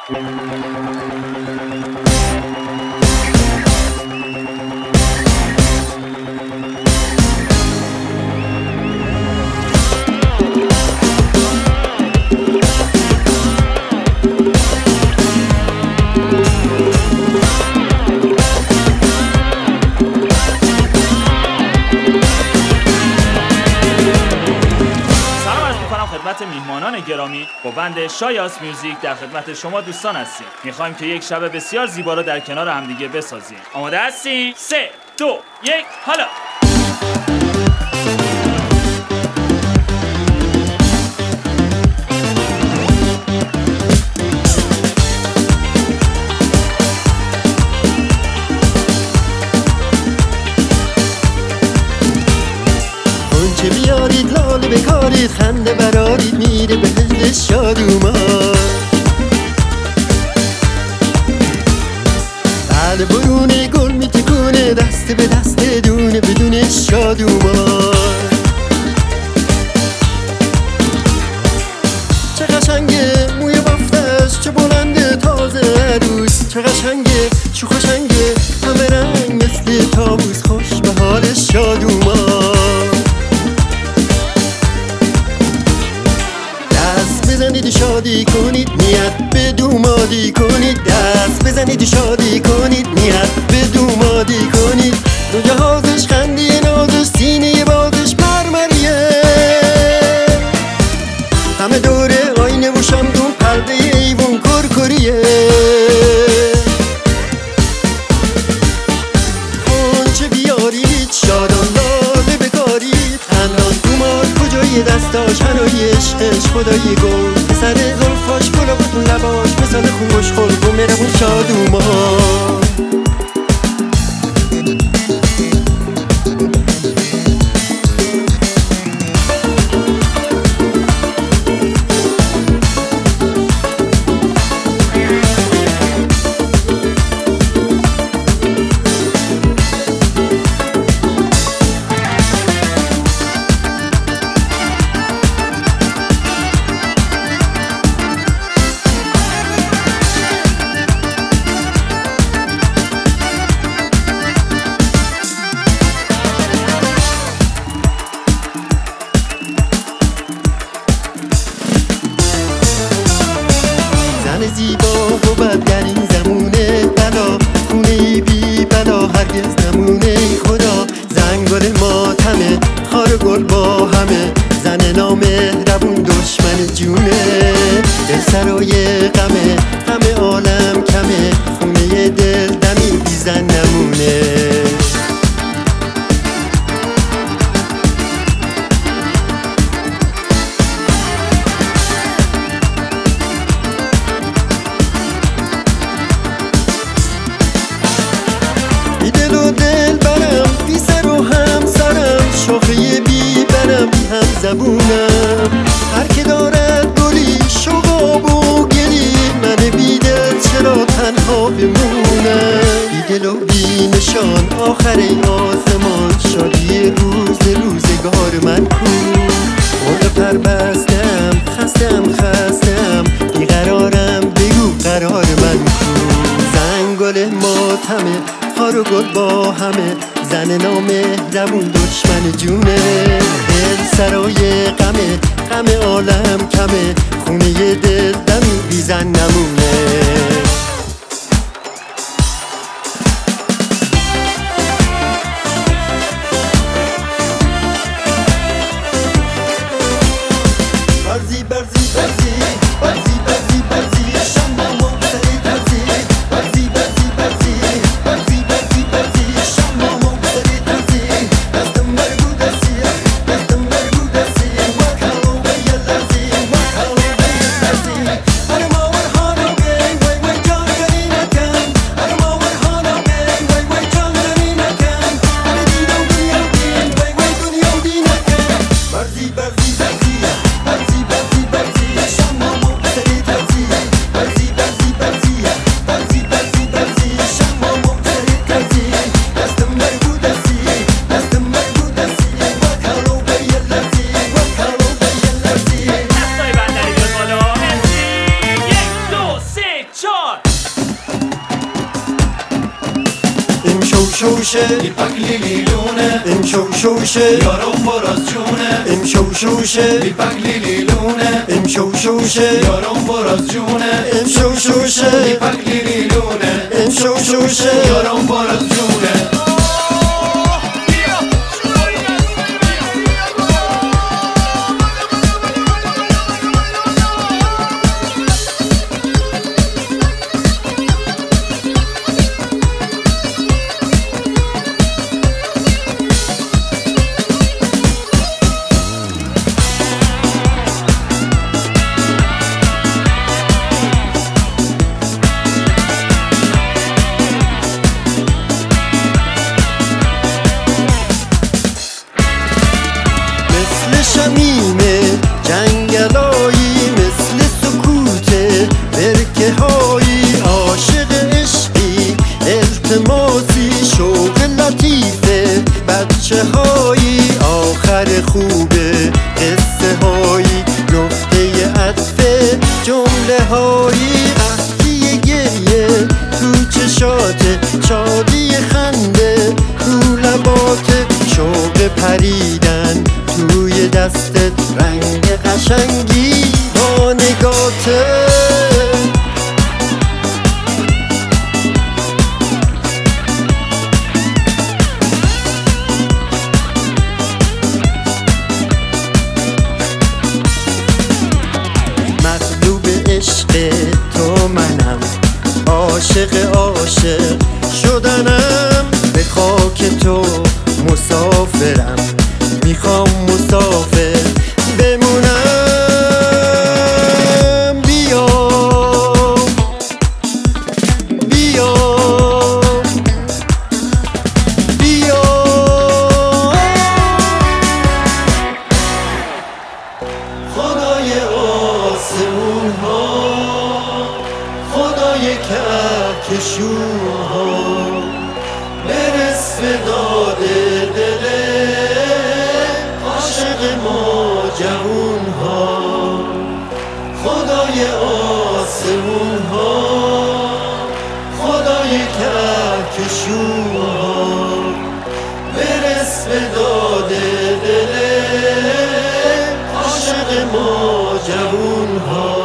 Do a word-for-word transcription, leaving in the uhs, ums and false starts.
میهمانان گرامی، با بند شایاس میوزیک در خدمت شما دوستان هستیم. میخوایم که یک شب بسیار زیبا رو در کنار همدیگه بسازیم. آماده هستین؟ سه، دو، یک، حالا! که بیارید لاله بکارید خنده برارید میره به دل شادومان بله برونه گل میتکونه دست به دست دونه بدون شادومان چه قشنگه موی بافتش چه بلنده تازه عروس چه قشنگه چه خوشنگه همه رنگ مثل طاووس خوش به حال شادومان بزنید شادی کنید نیت به دومادی کنید دست بزنید شادی کنید نیت به دومادی کنید دو جهازش خندی نازش سینه بازش مرمریه همه دوره آینه و شمدون پرده ایوون کرکریه خونچه بیارید شادان لاله بکارید خندان دوماد کجای دستاش هنوی عشقش خدای گل پسر زلفاش گلابتون لباش مثال خوش خلق و مهربون شادومان زیبا و بد در این زمونه بلا خونه بی بلا هرگز نمونه خدا زنگل ماتمه خار گل با همه زن نامهربون دشمن جونه دل سرای غمه همه عالم کمه خونه دل دمی بی زن نمونه دل و دل برم بی سر و هم سرم شاخه بی برم بی هم زبونم هر که دارد گلی شغاب و گلی من بی دل چرا تنها بمونم بی دل و بی نشان آخر این آسمان شادی روز روزگار من کو مرغ پر بستم خستم خستم بیقرارم بگو قرار من کو زنگل ماتمه خار و گل با همه زن نامهربون دشمن جونه دل سرای غمه غم عالم کمه خونه دل دمی بی زن نمونه برزی برزی برزی برزی برزی برزی شما مبتلی ترزی برزی برزی برزی برزی برزی برزی شما مبتلی ترزی دستم برگو دستی دستم برگو دستی وکالو بیا لرزی وکالو بیا لرزی هر ما ورهانو گی وی وی جان گری نکن هر ما ورهانو گی وی وی جان گری نکن هر دیدو دنیا دین وی وی دنیا دی نکن برزی برزی برزی برزی برزی برزی شما مبتلی شوشه بیپک لیلیلونه امشو شوشه یارم براز جونه امشو شوشه بیپک لیلیلونه امشو شوشه یارم براز جونه امشو شوشه بیپک لیلیلونه امشو شوشه یارم براز جونه شمیمه جنگلایی مثل سکوت برکه هایی عاشق عشقی التماسی شوق لطیفه بچه هایی آخر خوبه قصه هایی نقطه عطفه جمله هایی قحطی گریه تو چشاته شادی خنده رو لباته شوق پریدن توی دستت رنگ قشنگی با نگاته مغلوب عشق تو منم عاشق عاشق شدنم به خاک تو مسافرم میخوام مسافر بمونم بیا بیا بیا خدای آسمون ها خدای کهکشون ها به نصف داده دله ما جوون ها خدای آسمون ها خدای کهکشون ها برس به داده دل عاشق ما جوون ها